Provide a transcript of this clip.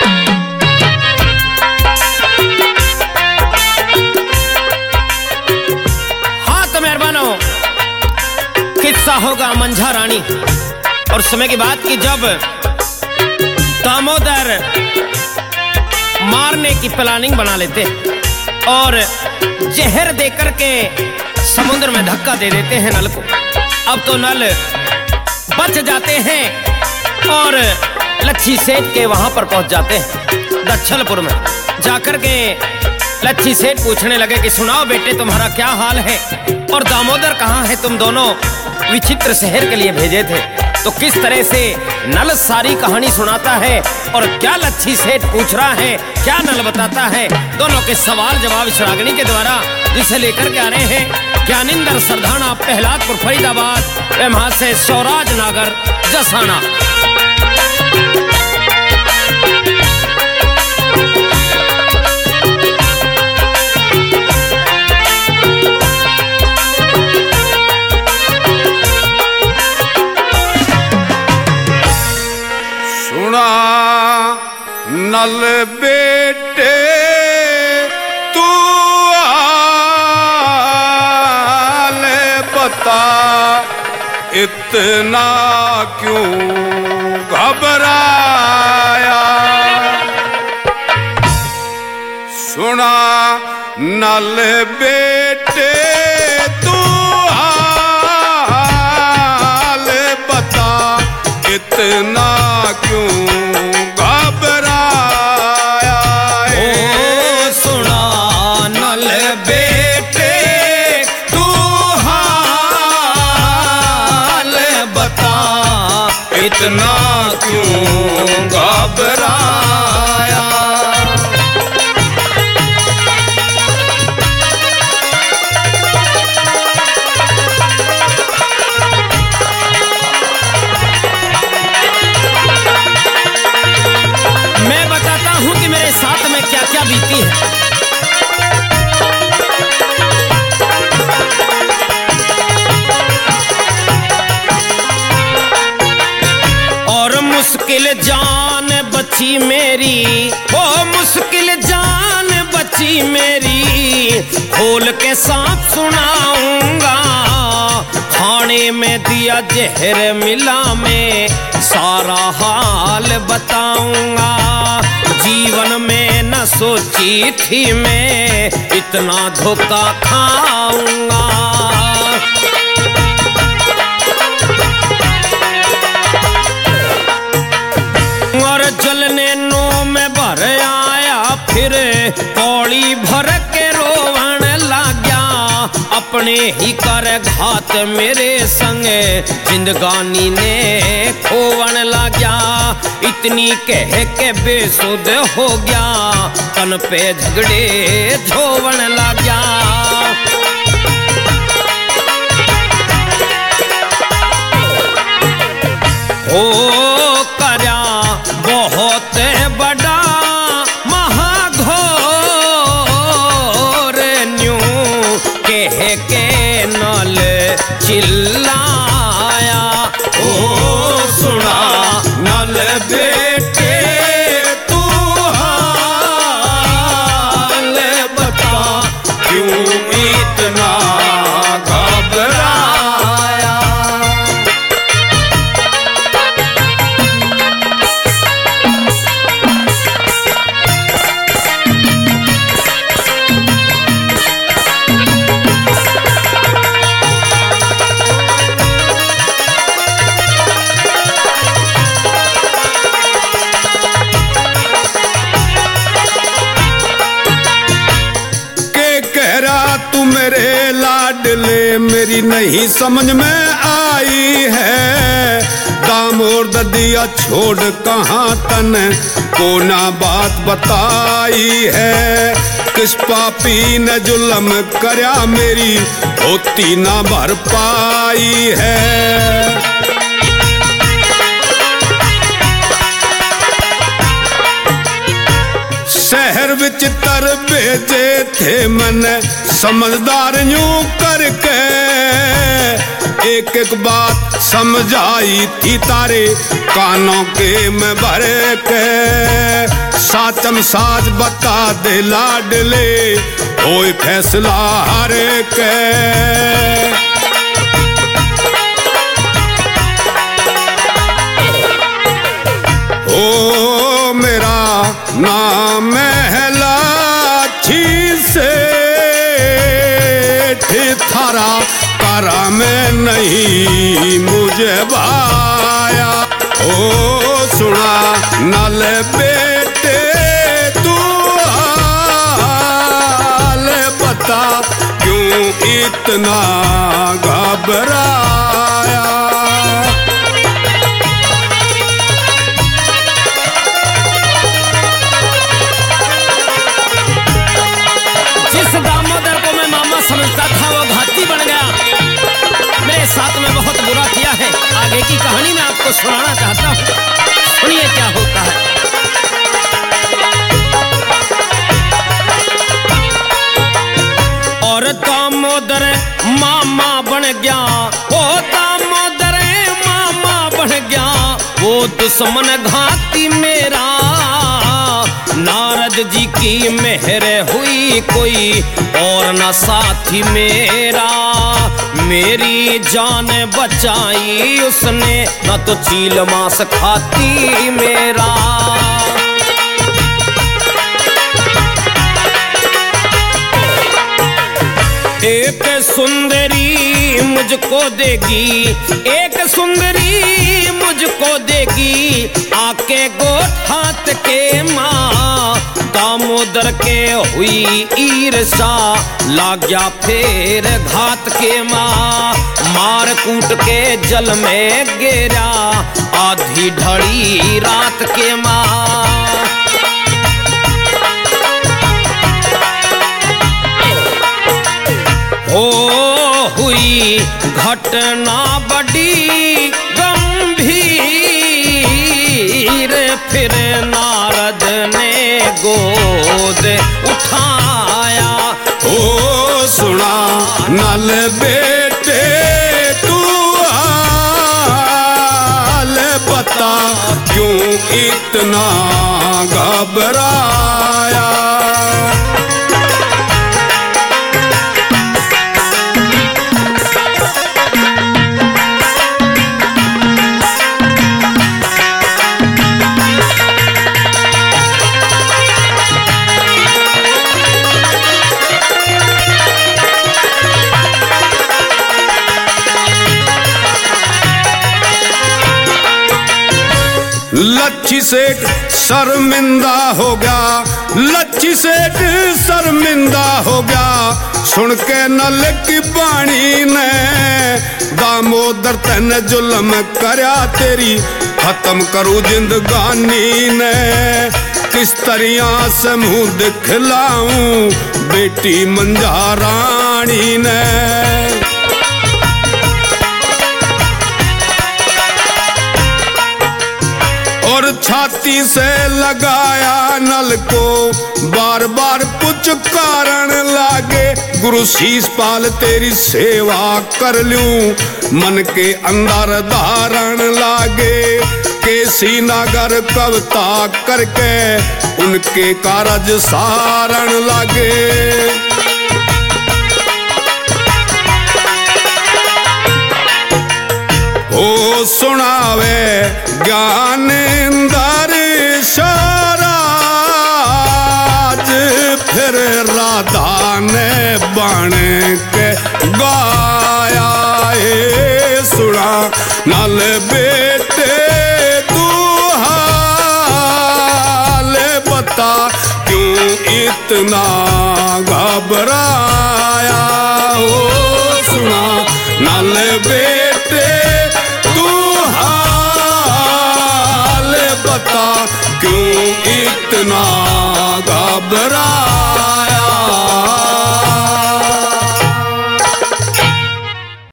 किस्सा होगा मंझा रानी और समय की बात की जब दामोदर मारने की प्लानिंग बना लेते और जहर देकर के समुद्र में धक्का दे देते हैं नल को। अब तो नल बच जाते हैं और लच्छी सेठ के वहां पर पहुंच जाते हैं दच्छलपुर में। जाकर के लच्छी सेठ पूछने लगे कि सुनाओ बेटे तुम्हारा क्या हाल है और दामोदर कहाँ है, तुम दोनों विचित्र शहर के लिए भेजे थे। तो किस तरह से नल सारी कहानी सुनाता है और क्या लच्छी सेठ पूछ रहा है, क्या नल बताता है, दोनों के सवाल जवाब इस रागनी के द्वारा जिसे लेकर के आ रहे हैं ज्ञानिंदर सरधाना, प्रहलादपुर फरीदाबाद, वहां से स्वराज नागर जसाना। नल बेटे तू हाल बता, इतना क्यों घबराया। सुना नल बेटे तू हाल बता, इतना क्यों इतना क्यों घबराया। मैं बताता हूं कि मेरे साथ में क्या क्या बीती है। मुश्किल जान बची मेरी, ओ मुश्किल जान बची मेरी, खोल के साथ सुनाऊंगा। खाने में दिया जहर मिला मैं सारा हाल बताऊंगा। जीवन में न सोची थी मैं इतना धोखा खाऊंगा। जलने नो में भर आया फिर पौड़ी भर के रोवन लग गया। अपने ही कर घात मेरे संग जिंदगानी ने खोवन लग गया। इतनी कह के बेसुध हो गया, तन पे झगड़े झोवन लग गया। ओ करया बहुत बड़ा महाघोर न्यू कह के नल चिल्लाया। ओ सुना नल बेटे तू हाल बता, क्यों इतना घबराया। तू मेरे लाडले मेरी नहीं समझ में आई है। दामोदर दिया छोड़ कहाँ तन को ना बात बताई है। किस पापी ने जुल्म करया मेरी होती ना भर पाई है। शहर विच तर भेजे थे मन समझदार यूं करके, एक एक बात समझाई थी तारे कानों के में भर के। साचम साच बता दे लाडले होए फैसला हर के। ओ मेरा नाम है लाठी से थारा तारा में नहीं मुझे भाया। ओ सुना नल बेटे तू हाल बता क्यों इतना घबराया। समझता था वो घाती बन गया, मेरे साथ में बहुत बुरा किया है। आगे की कहानी मैं आपको सुनाना चाहता हूँ, सुनिए क्या होता है। और दामोदर मामा बन गया, वो दामोदर मामा बन गया, वो दुश्मन घाती मेरा। नारद जी की मेहर हुई कोई और न साथी मेरा। मेरी जान बचाई उसने, न तो चील मांस खाती मेरा। एक सुंदरी मुझको देगी, एक सुंदरी मुझको देगी, आके गोठ हाथ के माँ। दामोदर के हुई ईर्षा, लाग गया फेर घात के माँ। मार कूट के जल में गिरा, आधी ढड़ी रात के माँ। हुई घटना बड़ी गंभीर, फिर नारद ने गोद उठाया। ओ सुना नल बेटे तू हाल बता क्यों इतना घबराया। लच्छी सेठ शर्मिंदा हो गया, लच्छी सेठ शर्मिंदा हो गया, सुन के नल की बाणी ने। दामोदर तन जुल्म करया तेरी खत्म करूं जिंदगानी ने। किस तरह से मुंह दिखलाऊं बेटी मंजा रानी ने। छाती से लगाया नल को, बार बार कुछ कारण लागे। गुरु शीश पाल तेरी सेवा कर लूं, मन के अंदर धारण लागे। केसी नागर कविता करके उनके कारज सारण लागे। ओ सुनावे ज्ञानेंद्र शराज, फिर राधा ने बन के गाया। सुना नल बेटे तू हाल बता क्यों इतना घबराया। ओ सुना नल बेटे बता क्यों इतना घबरा।